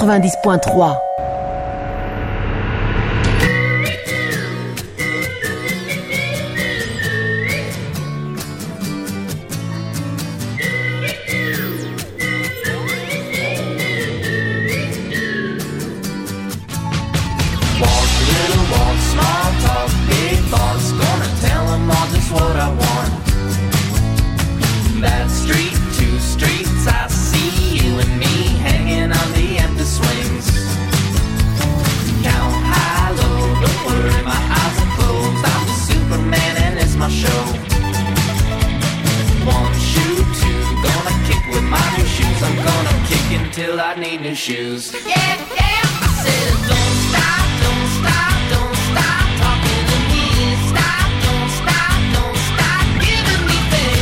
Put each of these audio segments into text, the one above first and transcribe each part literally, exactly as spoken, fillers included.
quatre-vingt-dix point trois. Till I need new shoes. Yeah, yeah. I said, don't stop, don't stop, don't stop talking to me. Stop, don't stop, don't stop giving me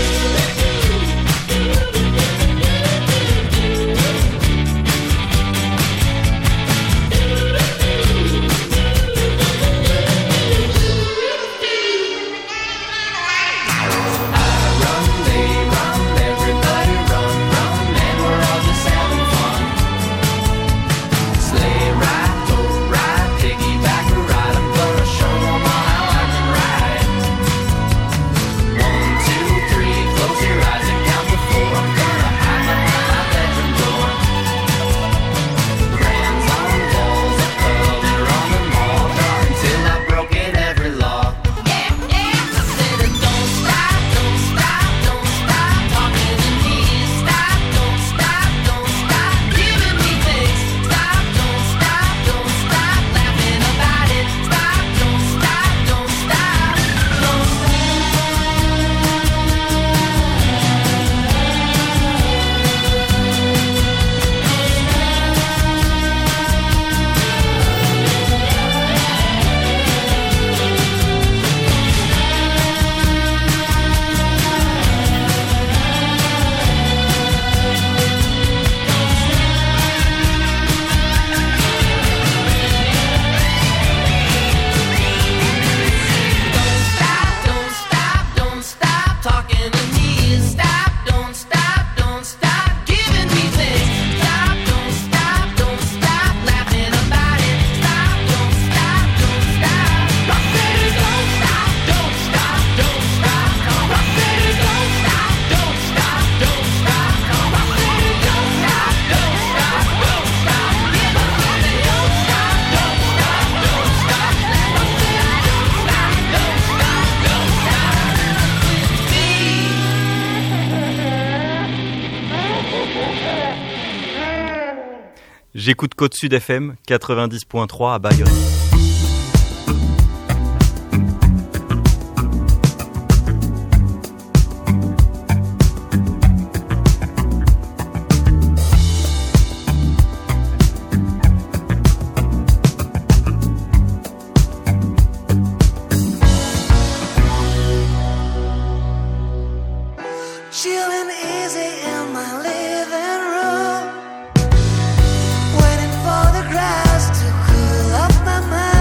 J'écoute Côte Sud F M quatre-vingt-dix point trois à Bayonne. Waiting for the grass to cool off my mind.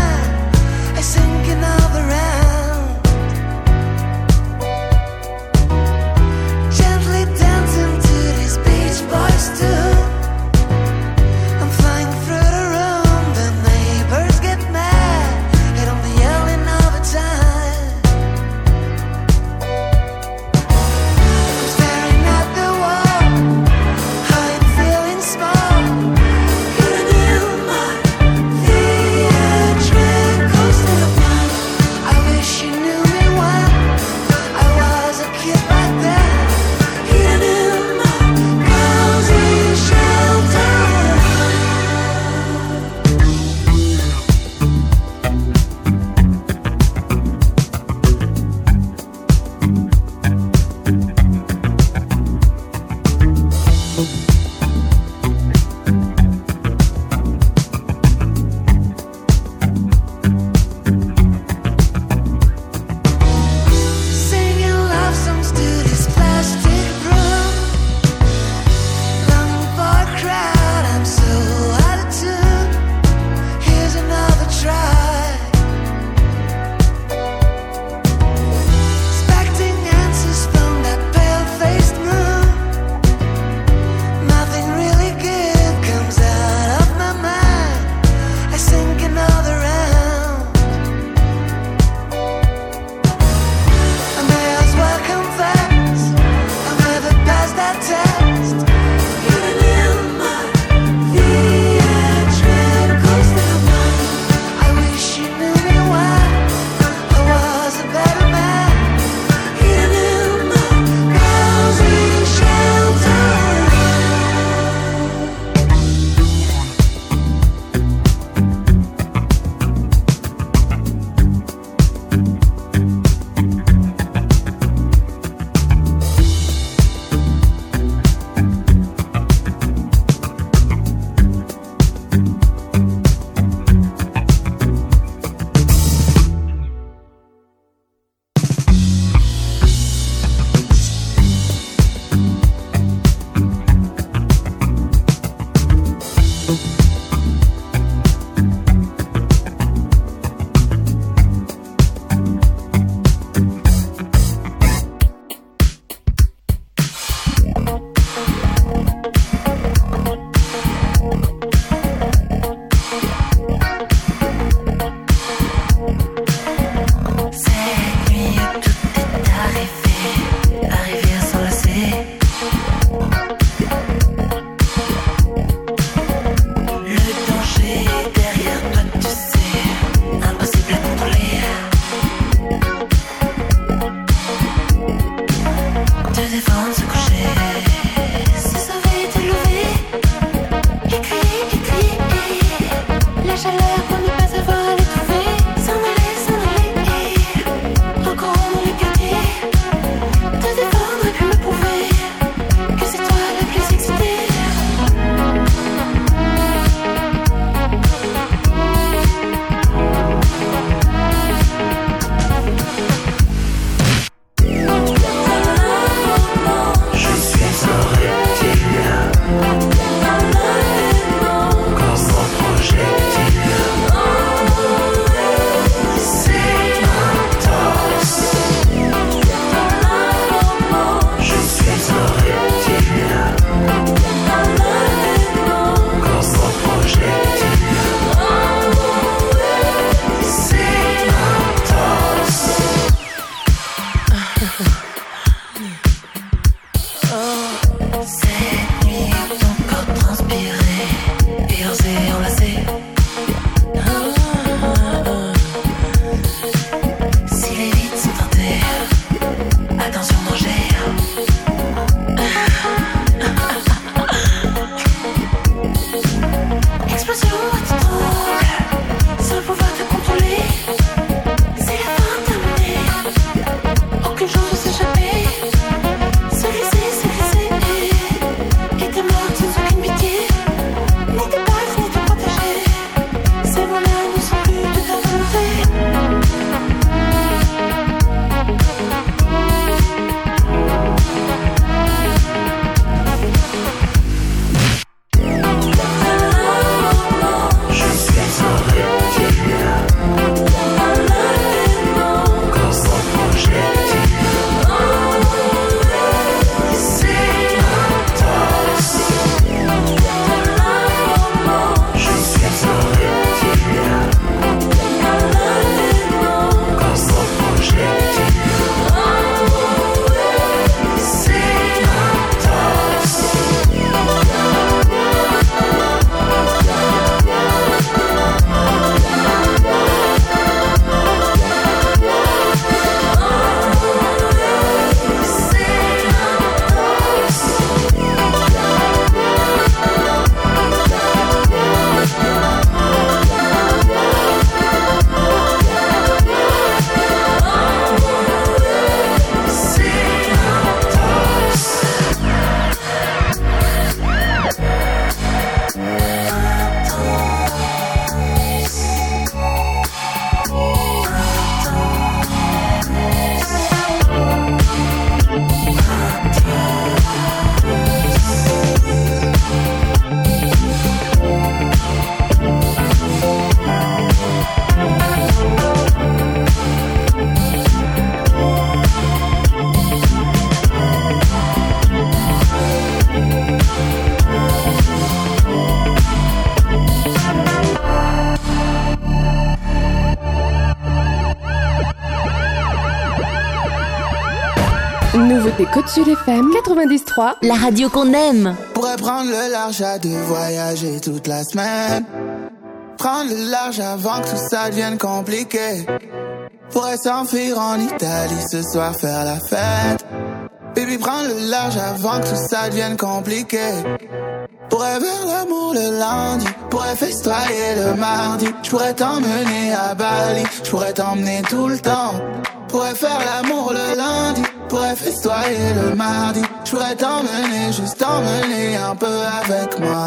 Nouveauté Côte Sud F M quatre-vingt-dix trois, la radio qu'on aime. Pourrais prendre le large à deux, voyager toute la semaine. Prendre le large avant que tout ça devienne compliqué. Pourrais s'enfuir en Italie ce soir, faire la fête. Baby, prendre le large avant que tout ça devienne compliqué. Pourrais faire l'amour le lundi, pourrais festoyer le mardi. J'pourrais t'emmener à Bali, j'pourrais t'emmener tout le temps. Pourrais faire l'amour le lundi, pourrais festoyer le mardi. J'pourrais t'emmener, juste t'emmener un peu avec moi.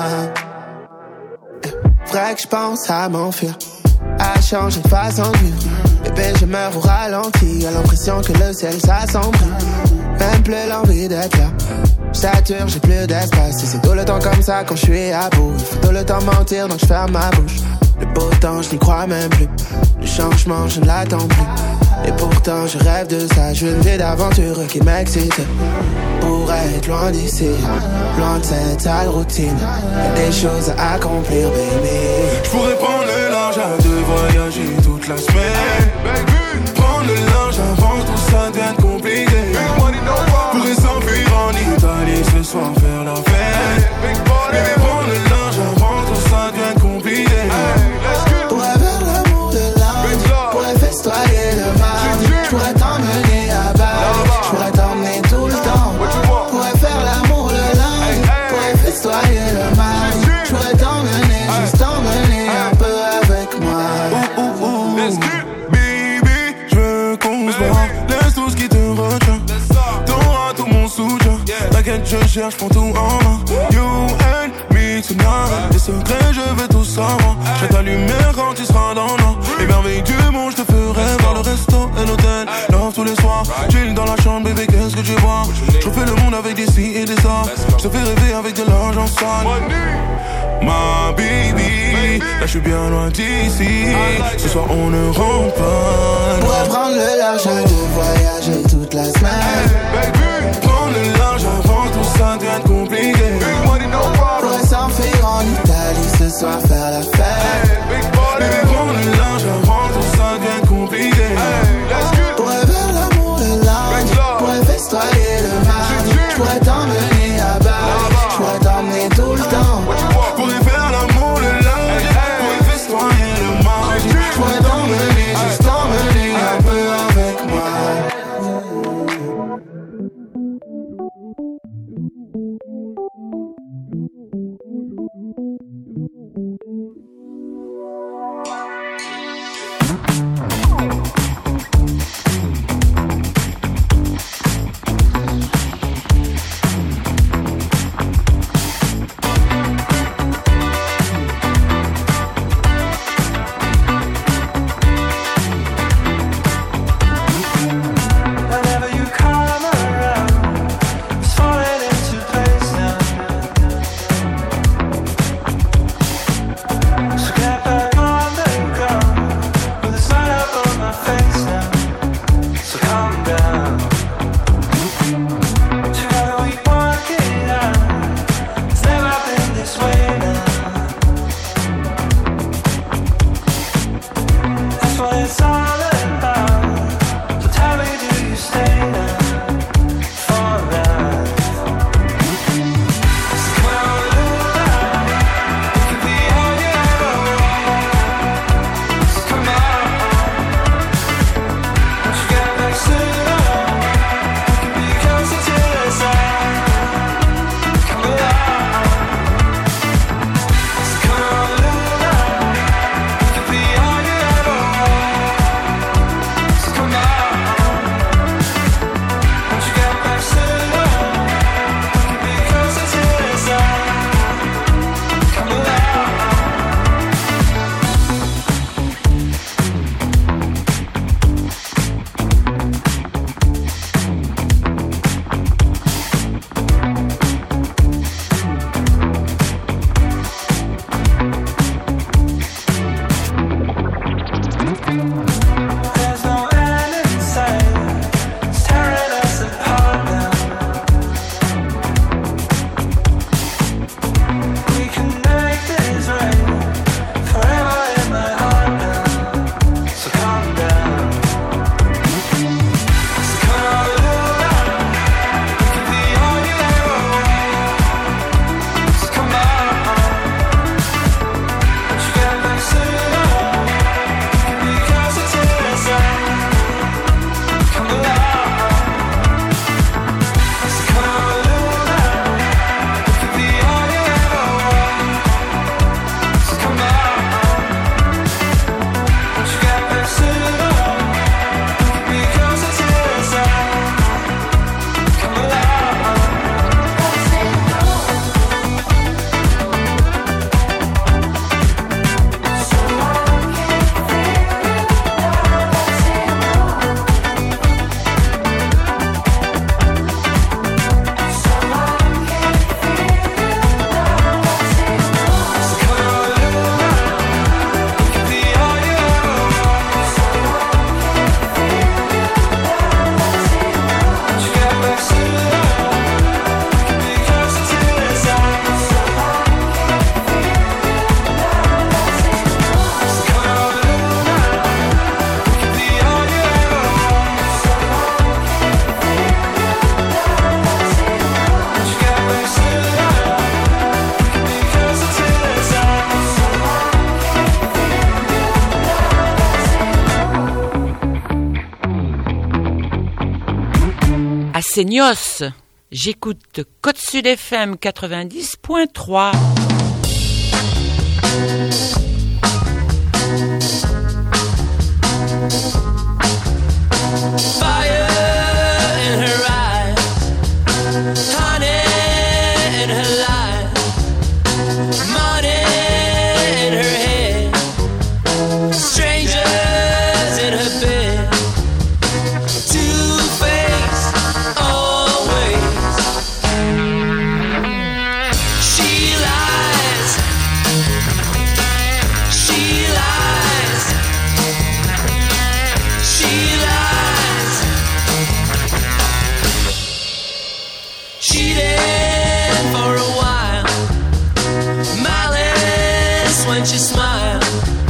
Vrai que j'pense à m'enfuir, à changer de façon de vivre. Bébé, je meurs au ralenti, à l'impression que le ciel s'assombrit. Même plus l'envie d'être là, j'sature, j'ai plus d'espace. Et c'est tout le temps comme ça quand je suis à bout. Il faut tout le temps mentir donc je ferme ma bouche. Le beau temps je n'y crois même plus, le changement je ne l'attends plus. Et pourtant je rêve de ça, je veux une vie d'aventure qui m'excite. Pour être loin d'ici, loin de cette sale routine, y'a des choses à accomplir, baby. J'pourrais prendre le large à deux, voyager toute la semaine. Prendre le large avant que tout ça devienne compliqué. Pourrais s'enfuir en Italie ce soir, faire la fête. Baby, prendre le large avant que tout ça devienne compliqué. Pourrais faire l'amour de lundi, pourrais festoyer le mardi. J'pourrais t'emmener à Bali, j'pourrais t'emmener tout le temps. Pourrais faire l'amour le lundi, pourrais festoyer le mardi. J'pourrais t'emmener, juste t'emmener un peu avec savant. Je vais t'allumer quand tu seras dans l'eau. Les merveilles du monde, je te ferai voir le resto et l'hôtel. Love tous les soirs, chill dans la chambre, bébé, qu'est-ce que tu vois? Je refais le monde avec des si et des ça. Je te fais rêver avec de l'argent sale. Ma baby, là je suis bien loin d'ici. Ce soir on ne rentre pas. Pourrais prendre le large de voyager toute la semaine. Prendre le large avant tout ça devient compliqué. Pourrais s'enfuir en Italie ce soir faire la fête. Baby, prendre le large avant tout ça devient compliqué. Pourrais faire l'amour le lundi. Pourrais festoyer le mardi. Pourrais t'emmener à Bali. Pourrais t'emmener tout le temps. Pourrais faire l'amour le lundi. Pourrais festoyer le mardi. Pourrais t'emmener, juste t'emmener un peu avec moi. Seignos, j'écoute Côte Sud F M quatre-vingt-dix point trois. Honey in her life, money in her when she smiled,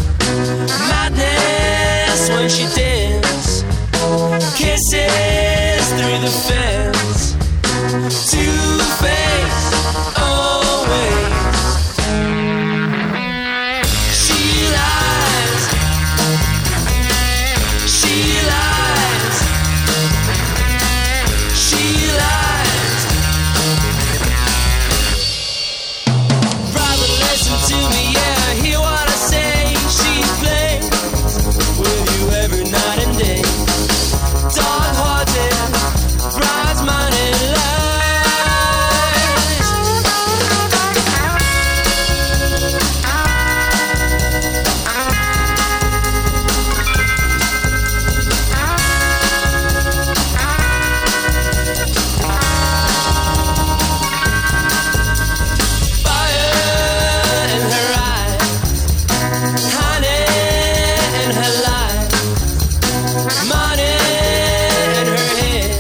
madness when she danced, kisses through the fence, two-faced always. She lies, she lies, she lies. Brother, listen to me, yeah, hear what I say. She plays with you every night and day. Dog-hearted, prize-minded lies. Fire in her eyes, honey in her life, money in her head,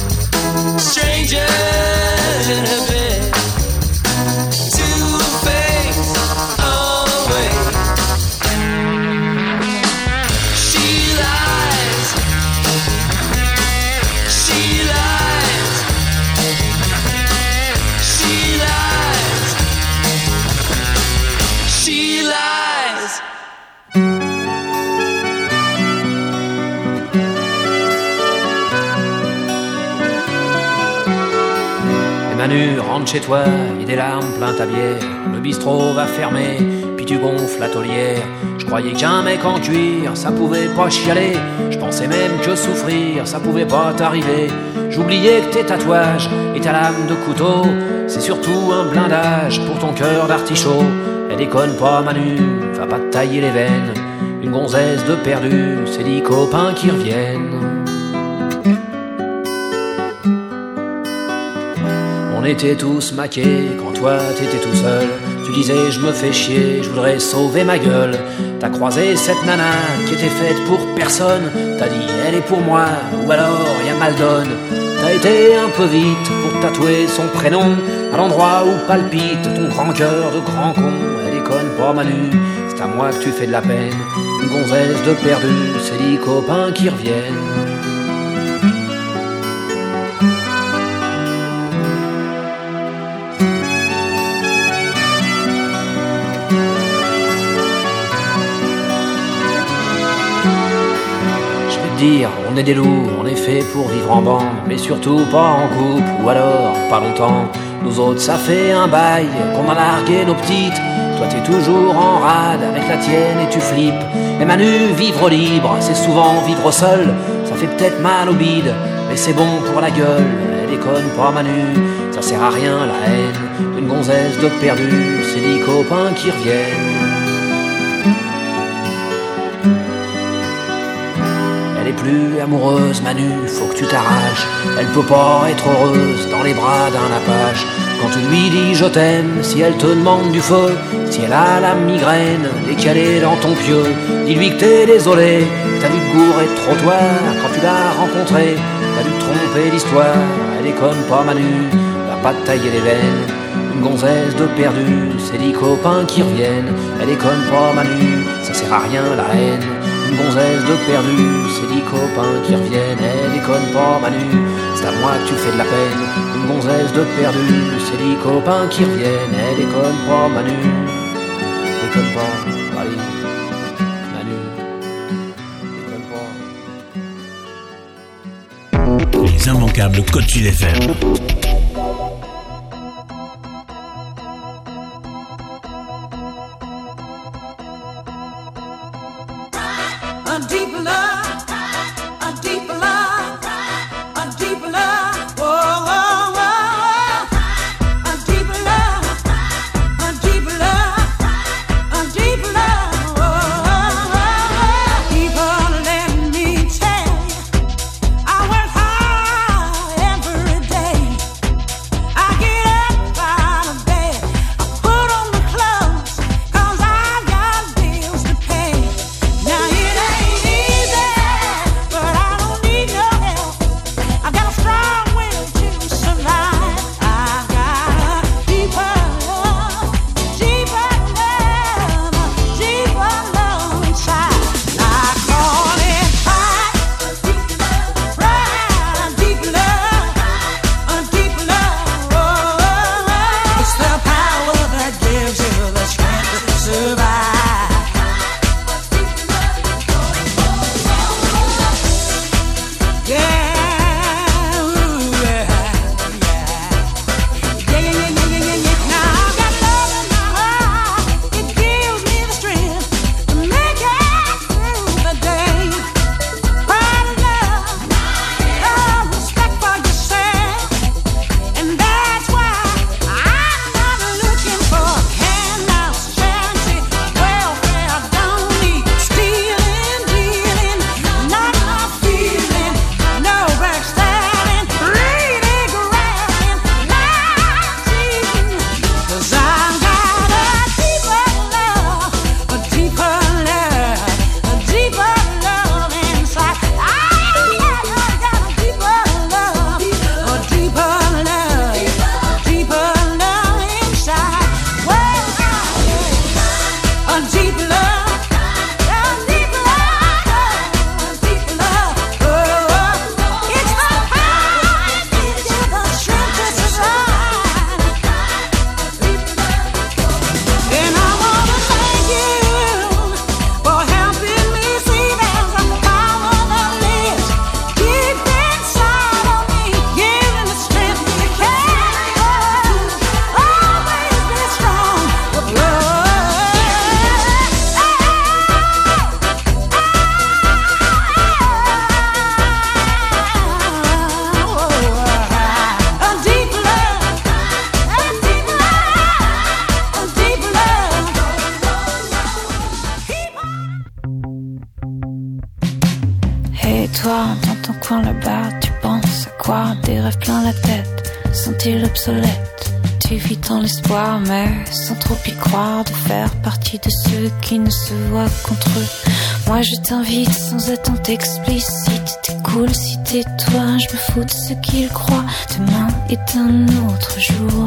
strangers in her bed, two-faced always. She lies, she lies, she lies, she lies. Et Manu, rentre chez toi, et des larmes plein ta bière. Le bistrot va fermer, puis tu gonfles la taulière. Je croyais qu'un mec en cuir, ça pouvait pas chialer. Je pensais même que souffrir, ça pouvait pas t'arriver. J'oubliais que tes tatouages et ta lame de couteau, c'est surtout un blindage pour ton cœur d'artichaut. Elle déconne pas Manu, va pas te tailler les veines. Une gonzesse de perdu, c'est dix copains qui reviennent. On était tous maqués quand toi t'étais tout seul. Tu disais je me fais chier, je voudrais sauver ma gueule. T'as croisé cette nana qui était faite pour personne. T'as dit elle est pour moi ou alors y'a mal donne. T'as été un peu vite pour tatouer son prénom à l'endroit où palpite ton grand cœur de grand con. Elle déconne pas Manu, c'est à moi que tu fais de la peine. Une gonzesse de perdu, c'est dix copains qui reviennent. Dire, on est des loups, on est fait pour vivre en bande, mais surtout pas en couple, ou alors pas longtemps. Nous autres ça fait un bail qu'on a largué nos petites. Toi t'es toujours en rade avec la tienne et tu flippes. Mais Manu, vivre libre, c'est souvent vivre seul. Ça fait peut-être mal au bide, mais c'est bon pour la gueule. Elle déconne pas Manu, ça sert à rien la haine. Une gonzesse de perdu, c'est dix copains qui reviennent. Elle est plus amoureuse, Manu, faut que tu t'arraches. Elle peut pas être heureuse dans les bras d'un apache. Quand tu lui dis je t'aime, si elle te demande du feu, si elle a la migraine dès qu'elle est dans ton pieu, dis-lui que t'es désolé, que t'as dû te gourer de trottoir quand tu l'as rencontrée, t'as dû te tromper d'histoire. Elle déconne pas Manu, va pas te tailler les veines. Une gonzesse de perdu, c'est dix copains qui reviennent. Elle déconne pas Manu, ça sert à rien la haine. Une gonzesse de perdu, c'est dix copains qui reviennent. Elle déconne pas Manu, c'est à moi que tu fais de la peine. Une gonzesse de perdu, c'est dix copains qui reviennent. Elle déconne pas Manu, déconne pas, allez, Manu, déconne pas. Les immanquables Côte Sud F M. A deep love, a deep love, a deep love, whoa, whoa, whoa. A deep love, a deep love, a deep love, whoa, whoa. People, let me tell you, I work hard every day. I get up out of bed, I put on the clothes, 'cause I've got bills to pay. Now it ain't easy. toi, dans ton coin là-bas, tu penses à quoi? Des rêves plein la tête, sont-ils obsolètes? Tu vis dans l'espoir, mais sans trop y croire, de faire partie de ceux qui ne se voient qu'entre eux. Moi je t'invite sans attente explicite. T'es cool si t'es toi, je me fous de ce qu'ils croient. Demain est un autre jour.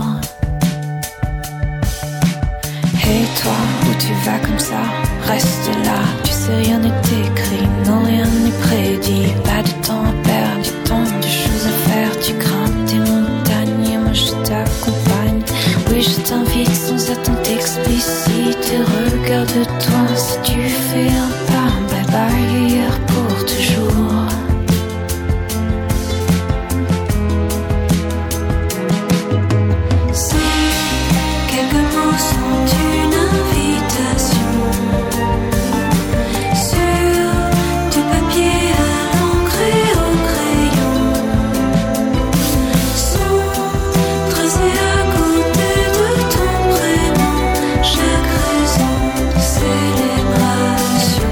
Et toi, où tu vas comme ça? Reste là, tu sais rien n'est écrit, non rien n'est prédit. Pas de temps à perdre, du temps, de choses à faire. Tu grimpes tes montagnes et moi je t'accompagne. Oui je t'invite sans attente explicite. Et regarde-toi si tu fais un pas. Bye bye hier pour toujours. Si quelques mots sont une invitation sur du papier à l'encre et au crayon, sont tracés à côté de ton prénom. Chaque raison de célébration.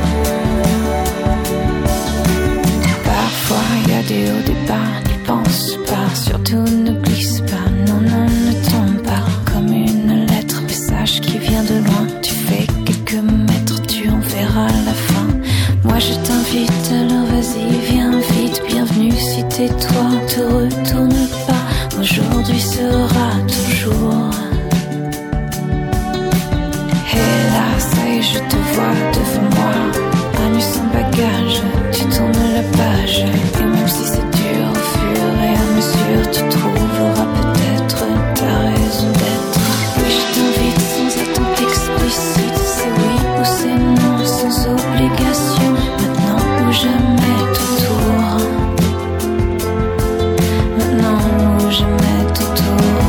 Parfois y a des hauts, des bas, n'y pense pas. Surtout ne glisse pas, non non ne tombe pas. Comme une lettre, message qui vient de loin. Tu fais quelques mètres, tu en verras la fin. Moi je t'invite, alors vas-y viens vite. Bienvenue si t'es toi, te retourne pas. Aujourd'hui sera toujours. Et là ça y est, je te vois devant moi, à nu sans bagage. Tu tournes la page, et même si c'est dur, au fur et à mesure tu trouveras peut-être ta raison d'être. Oui je t'invite sans attente explicite. C'est oui ou c'est non, sans obligation. Maintenant ou jamais tout tour. Maintenant ou jamais tout tour.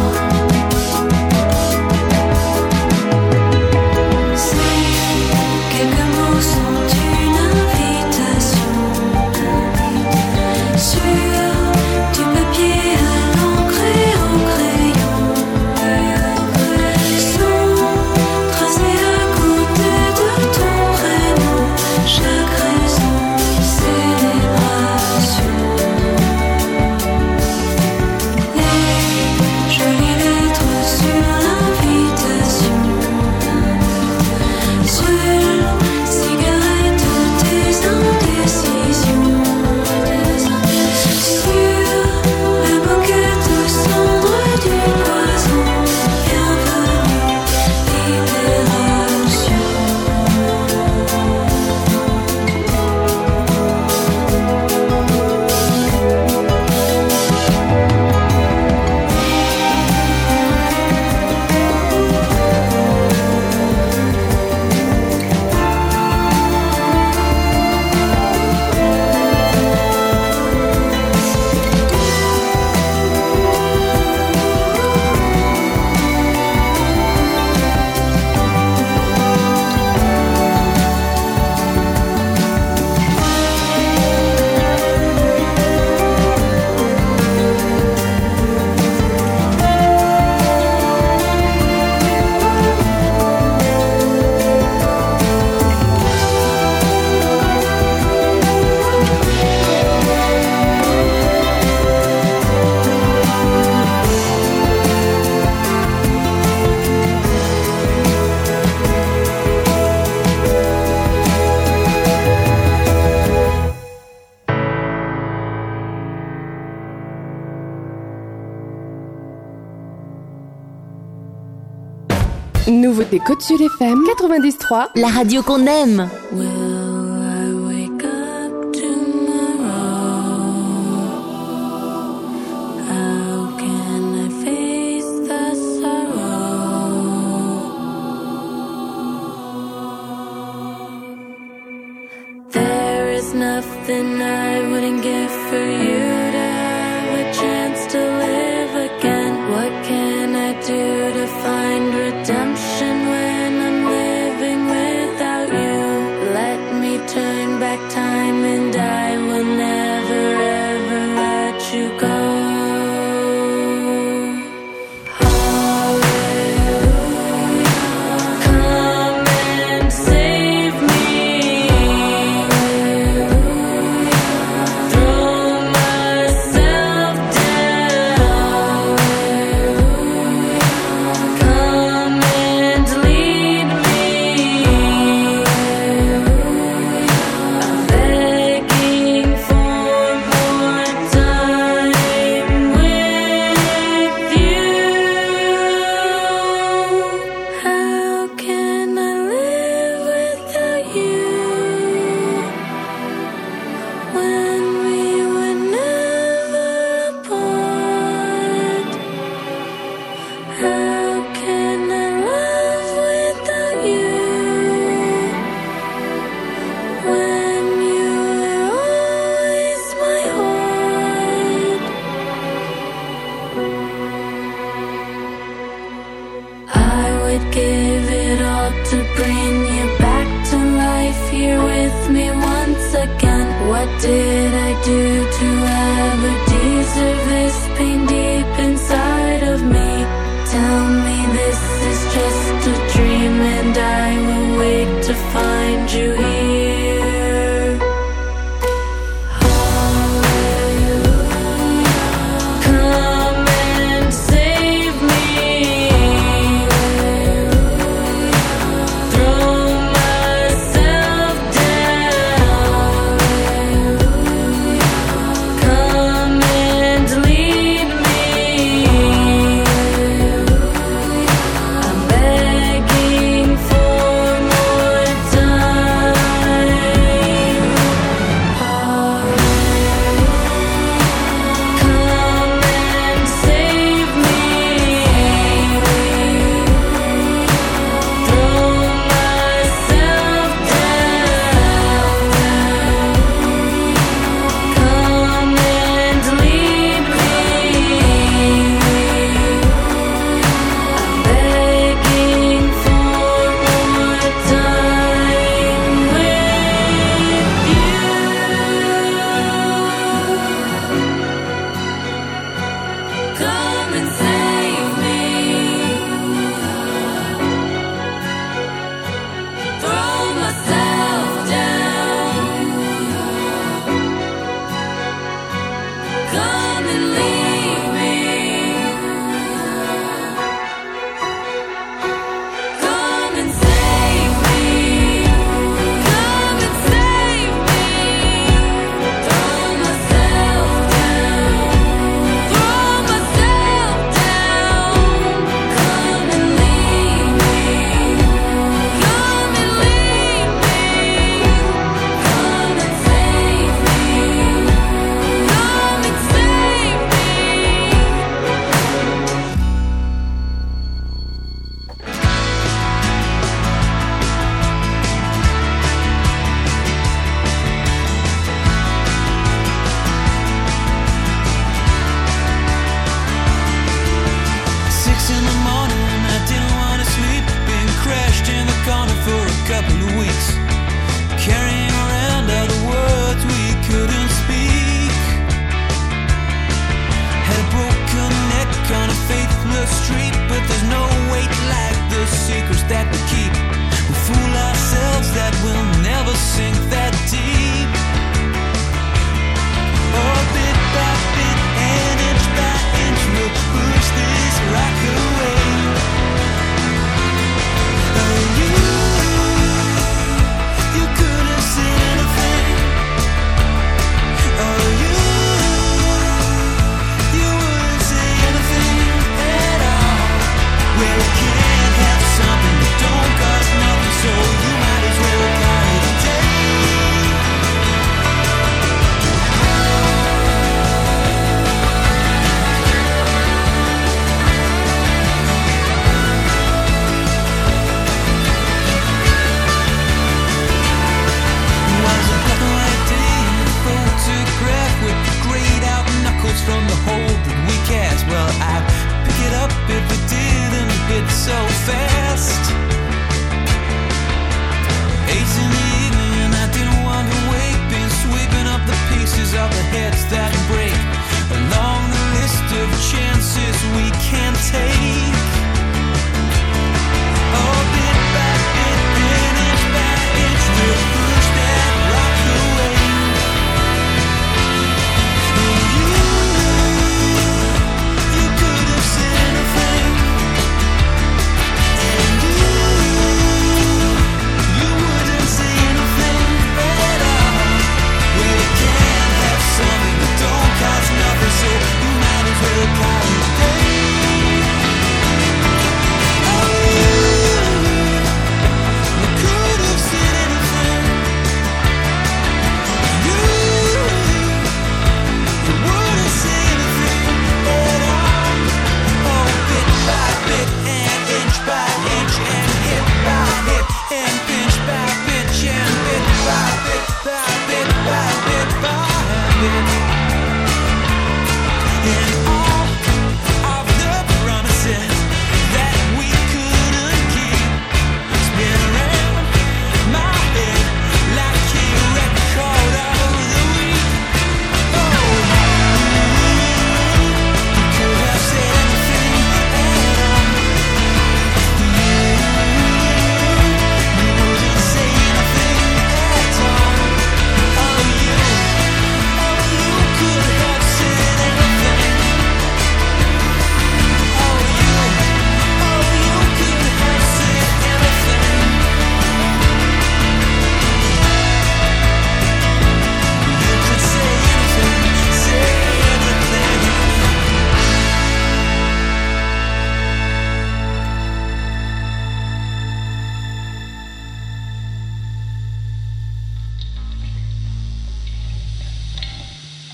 Si quelques mots sont une invitation sur du papier à l'encre et au crayon, sont tracés à côté de ton prénom. Chaque raison de célébration. Les jolies lettres sur l'invitation. Seule cigarette des indécisions. Sur la moquette cendre du poison. Bienvenue, libération. Nouveauté Côte Sud F M quatre-vingt-dix trois. La radio qu'on aime. Will I wake up tomorrow? How can I face the sorrow? There is nothing I wouldn't give for you to have a chance to live again. What can I do to find redemption when I'm living without you? Let me turn back time and I will never ever let you go. Come and save me. What did I do to ever deserve this pain deep inside of me? Tell me this is just a dream and I will wait to find you here. Hallelujah. Come and save me. Throw myself down. Come and lead me. I'm begging for more time. Come and save me. Throw myself down. Come and lead me. I'm begging for more time with you. Come and save me. Throw myself down. Come and leave me. Come and save me. Come and save me. Throw myself down. Throw myself down. Come and leave me. Come and leave me. Come and save me. Come and save me. Six in the morning, I didn't want to sleep. Been crashed in the corner for a couple of weeks. Carrying around all the words we couldn't speak. Had a broken neck on a faithless street. But there's no weight like the secrets that we keep. We fool ourselves that we'll never sink that deep. Oh, bit by bit and inch by inch we'll push this rock away. Oh, you, you couldn't say anything. Oh, you, you wouldn't say anything at all. Well, we can't have something that don't cost nothing, so you might as well call it a day.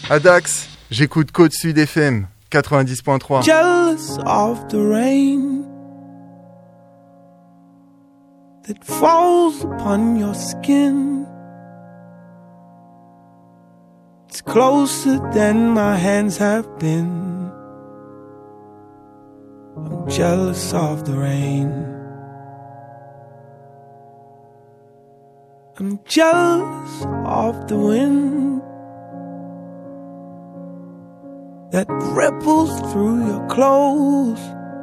À Dax, j'écoute Côte Sud F M quatre-vingt-dix point trois. Jealous of the rain that falls upon your skin. It's closer than my hands have been. I'm jealous of the rain. I'm jealous of the wind that ripples through your clothes.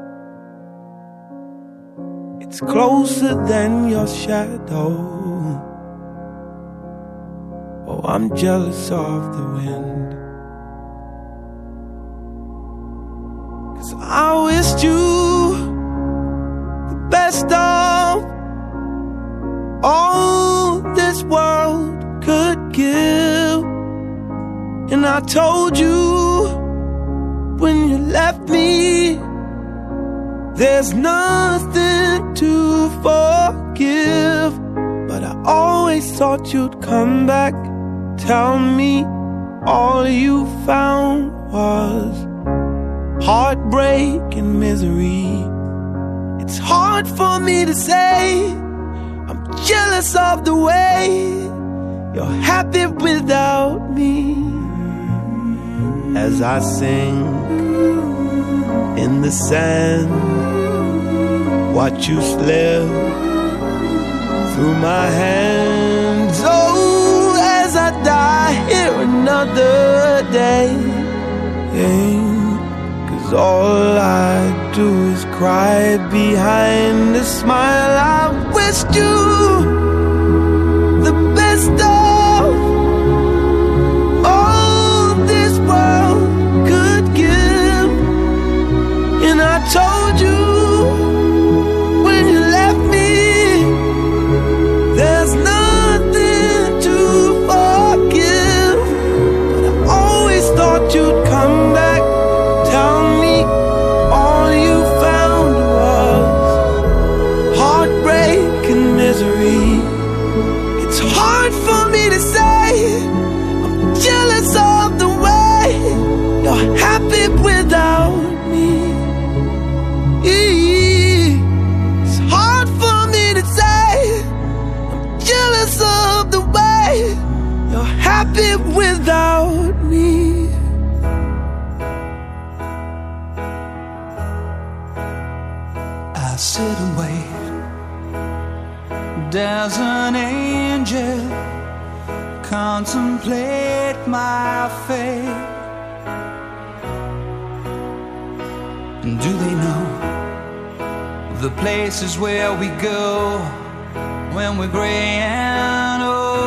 It's closer than your shadow. Oh, I'm jealous of the wind. 'Cause I wished you the best of all this world could give. And I told you when you left me, there's nothing to forgive. But I always thought you'd come back. Tell me all you found was heartbreak and misery. It's hard for me to say I'm jealous of the way you're happy without me. As I sing in the sand, watch you slip through my hands. Oh, as I die here another day, yeah. 'Cause all I do is cry behind a smile. I wished you the best of all this world could give. And I told you when you left me, there's nothing to forgive. But I always thought you'd come back. Tell me all you found was heartbreak and misery. It's hard for me to say I'm jealous of the way you're happy without me. It's hard for me to say I'm jealous of the way you're happy without me. I sit and wait. There's an angel contemplate my fate. And do they know the places where we go when we're gray and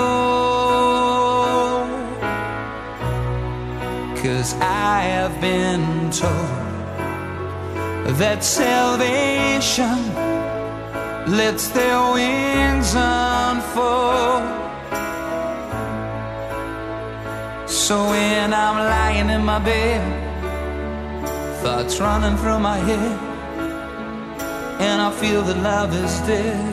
old? 'Cause I have been told that salvation lets their wings unfold. So when I'm lying in my bed, thoughts running through my head, and I feel that love is dead,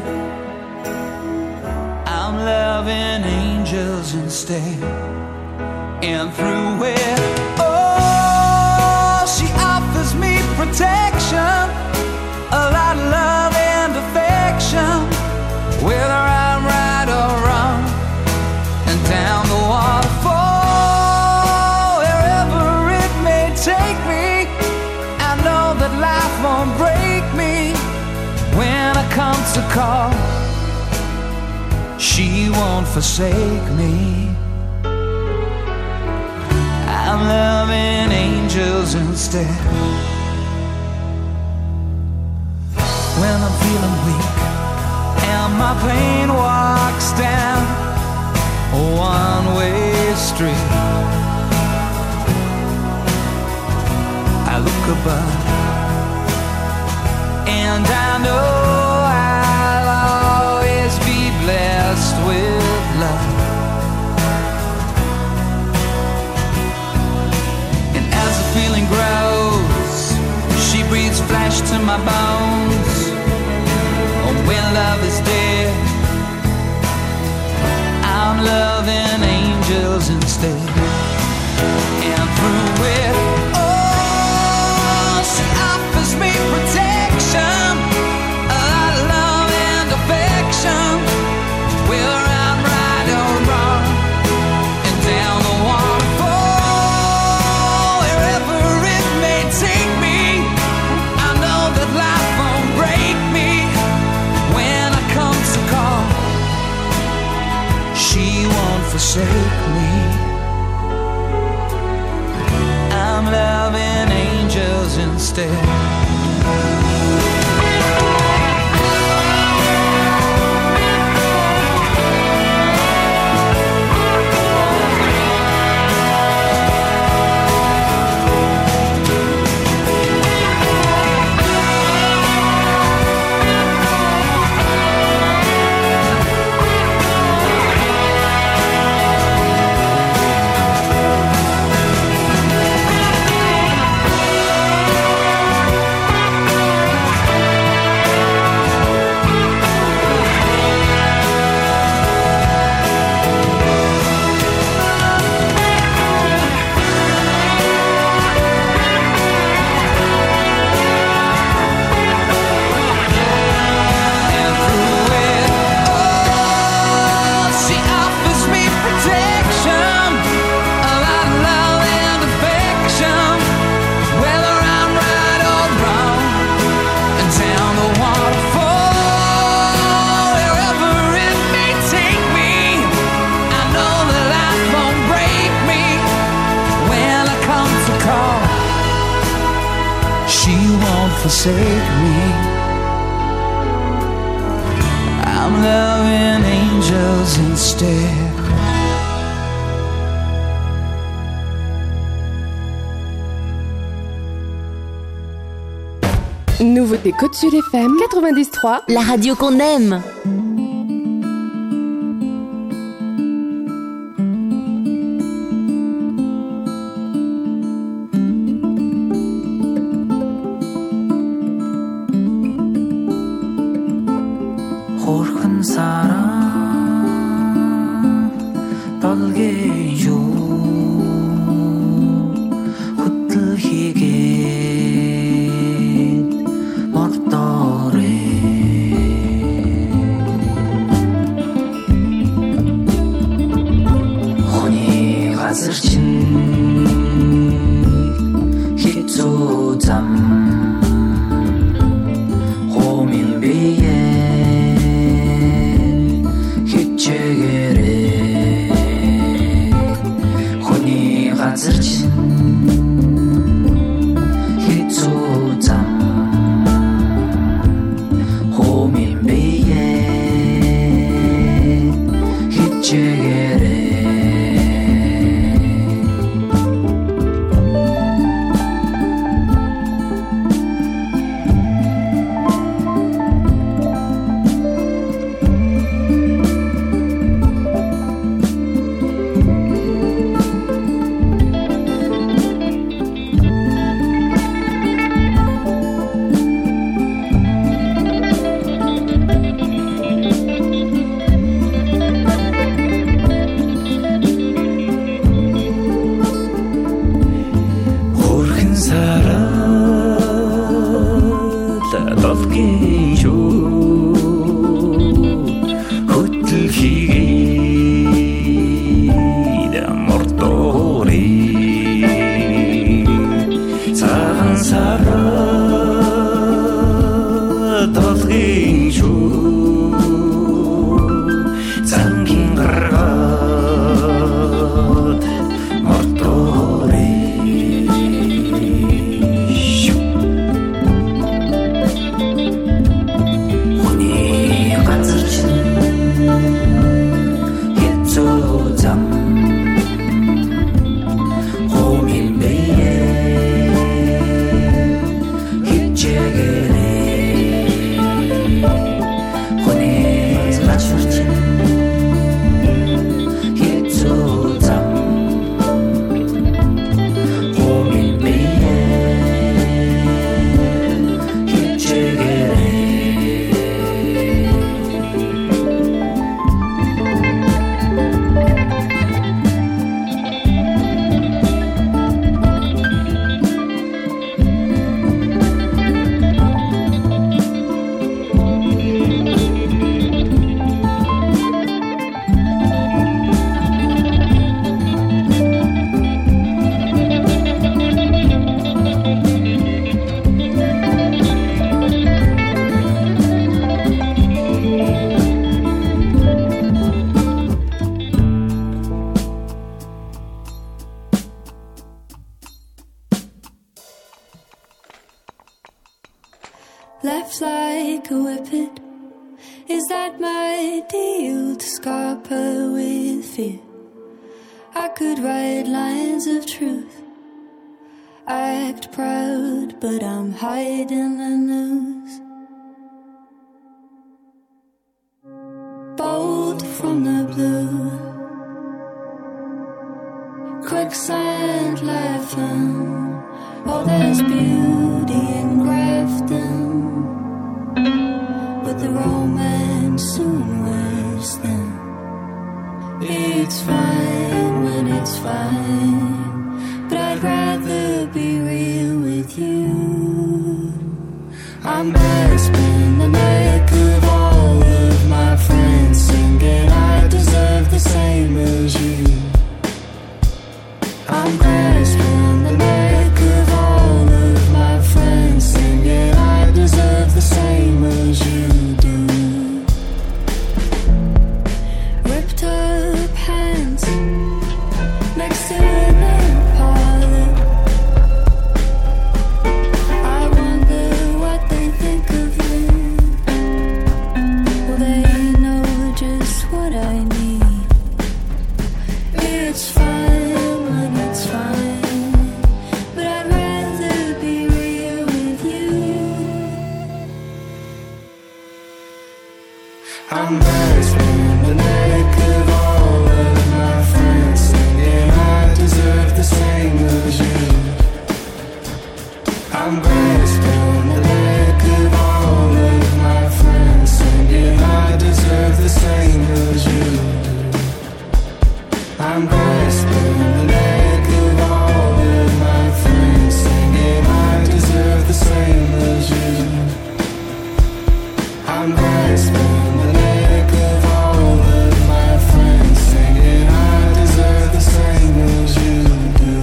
I'm loving angels instead. And through it, oh, she offers me protection, a lot of love and affection, whether I'm right or wrong, and down the waterfall, wherever it may take me, I know that life won't break me. When I come to call, she won't forsake me. I'm loving angels instead. When I'm feeling weak and my pain walks down a one-way street, I look above and I know I'll always be blessed with love. And as the feeling grows, she breathes flesh to my bones. When love is dead, I'm loving angels instead. forsake me. I'm loving angels instead. Forsake me. I'm loving angels instead. Nouveauté Côte Sud F M quatre-vingt-dix trois, la radio qu'on aime. like a whippet. Is that my deal to scarp her with fear? I could write lines of truth, act proud, but I'm hiding the news. Bold from the blue, quicksand laughing. Oh, there's beauty in Grafton, but the romance soon wears thin. It's fine when it's fine, but I'd rather be real with you. I'm grasping the neck of all of my friends, singing I deserve the same as you. I'm grasping the neck of all of my friends, singing I deserve the same as you do. Ripped up hands next to a nail parlor. I wonder what they think of me. Well, they know just what I need. It's fine when it's fine, but I'd rather be real with you. I'm grasping the neck of all of my friends, singing I deserve the same as you. I'm grasping the neck of all of my friends, singing I deserve the same as you. I'm grasping the neck of all of my friends, singing I deserve the same as you. I'm grasping the neck of all of my friends, singing I deserve the same as you do.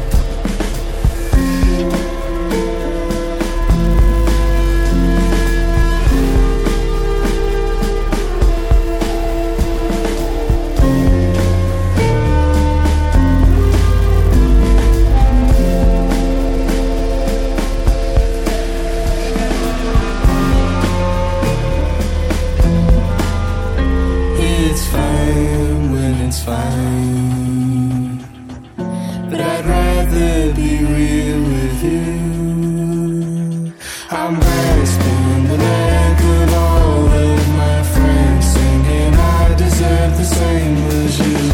It's fine when it's fine, but I'd rather be real with you. I'm grasping the neck of all of my friends, singing I deserve the same as you.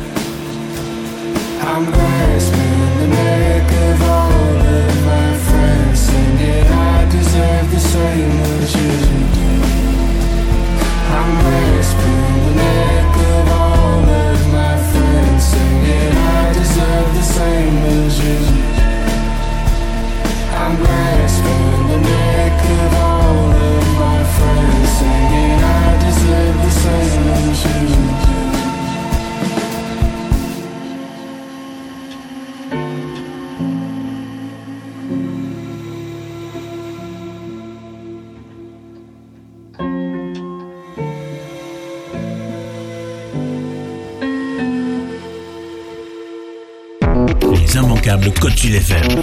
I'm grasping the neck of all of my friends, singing I deserve the same as you. I'm grasping the neck of all of my friends, singing I deserve the same as you. I'm grasping the neck of all of my friends, singing I deserve the same as you. Les immanquables Côte Sud F M.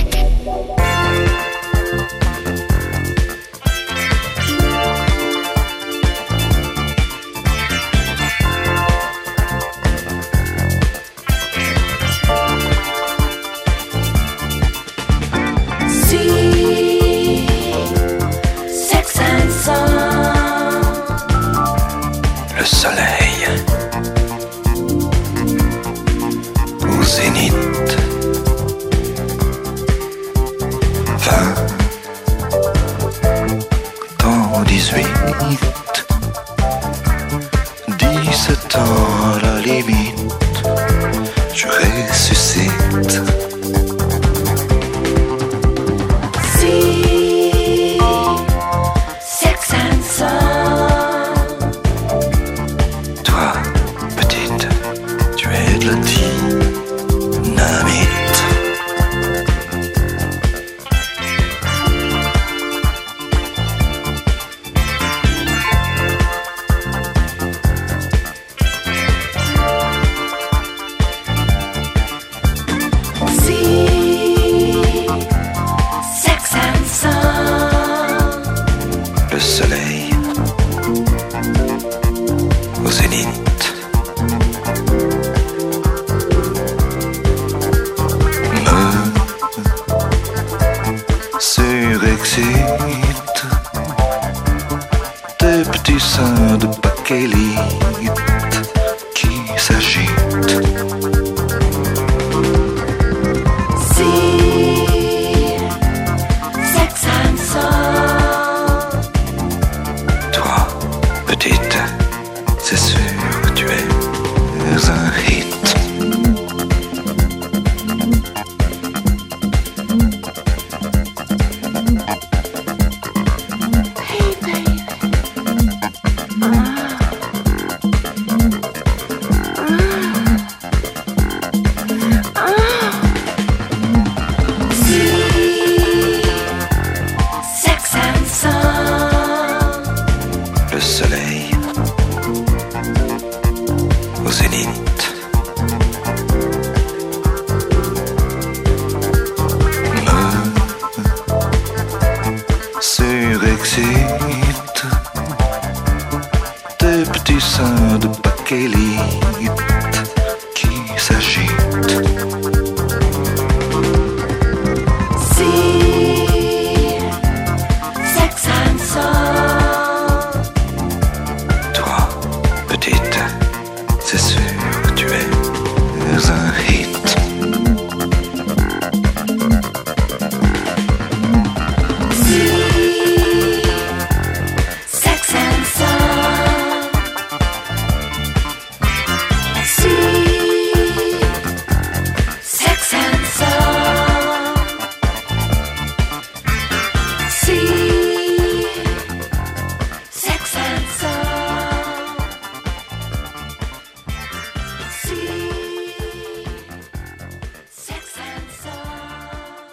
Le soleil au zénith, vingt dans dix-huit, dix-sept ans à la limite, je ressuscite. surexcite tes petits seins de bakélite qui s'agitent. See, sex and soul. Toi, petite, c'est sûr, tu es un hit. Le soleil au zénith me surexcite tes petits seins de bakélite qui s'agitent. See, sex and soul. Toi, petite, c'est sûr, tu es un hit. See, sex and soul. See, sex and soul. See, sex and soul. See, sex and soul.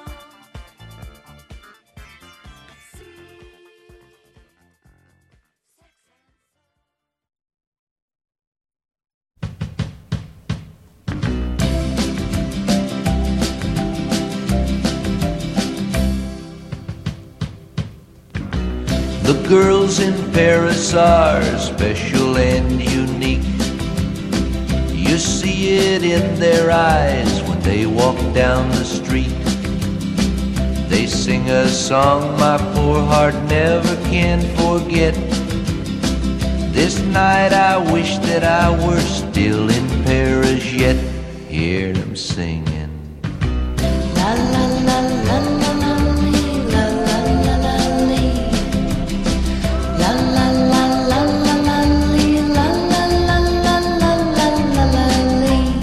The girls in Paris are special and unique. You see it in their eyes when they walk down the street. They sing a song my poor heart never can forget. This night I wish that I were still in Paris yet. Hear them singing. La la la la la la lee, la la la la lee. La la la la la la lee, la la la la la la la la lee.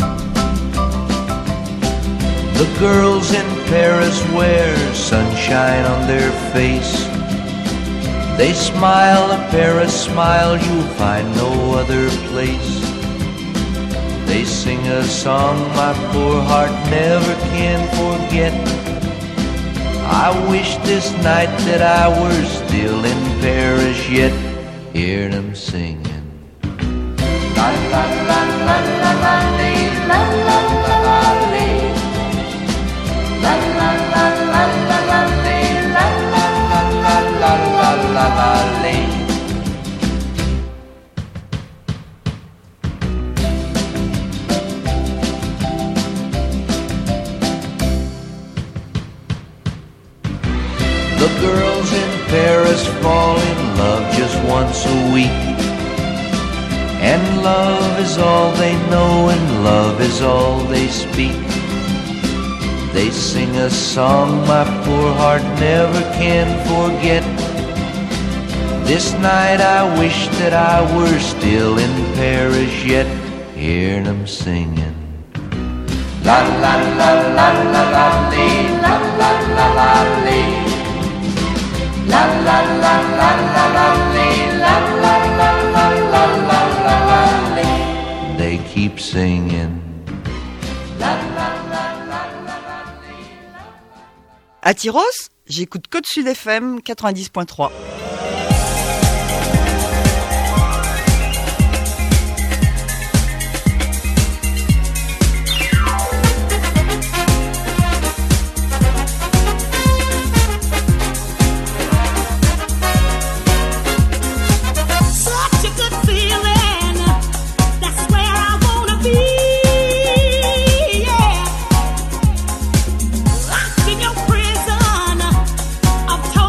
The girls in Paris wear sunshine on their face. They smile a Paris smile you'll find no other place. They sing a song my poor heart never can forget. I wish this night that I were still in Paris yet. Hear them singing. La la la la la la lee, la la la la lee. La la la la la la lee, la la la la la la la la lee. The girls in Paris fall in love just once a week. And love is all they know and love is all they speak. They sing a song my poor heart never can forget. This night I wish that I were still in Paris yet. Hear them singing. La la la la la la lee, la la la la lee. La la la la la la lee, la la la la la la la la lee. They keep singing. La la la la la la lee. À Tyros, j'écoute Côte Sud F M quatre-vingt-dix point trois. Of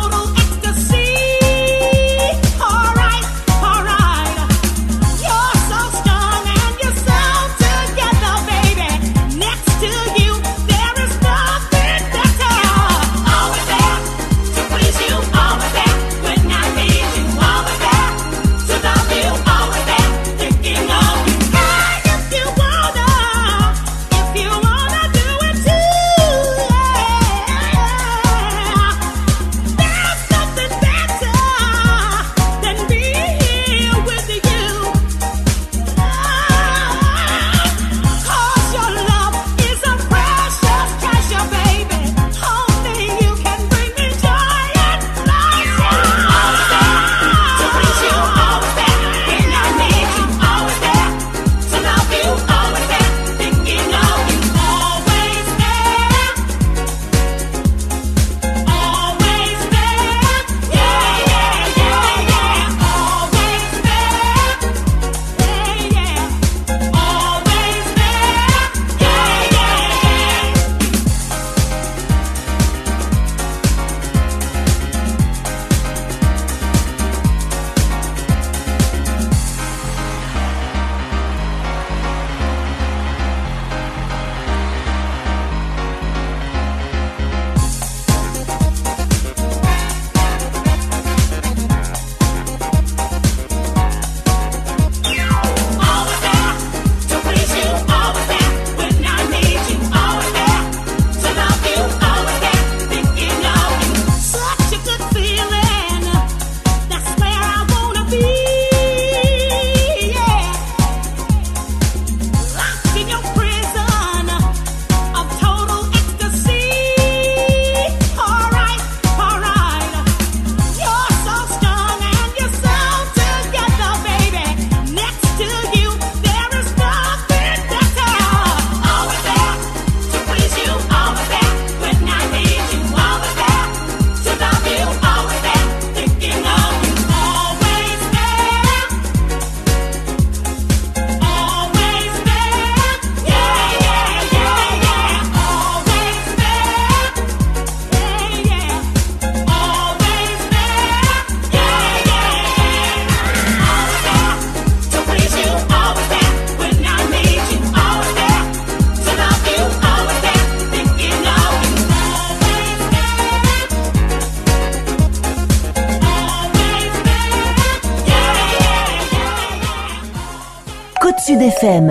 Sud F M.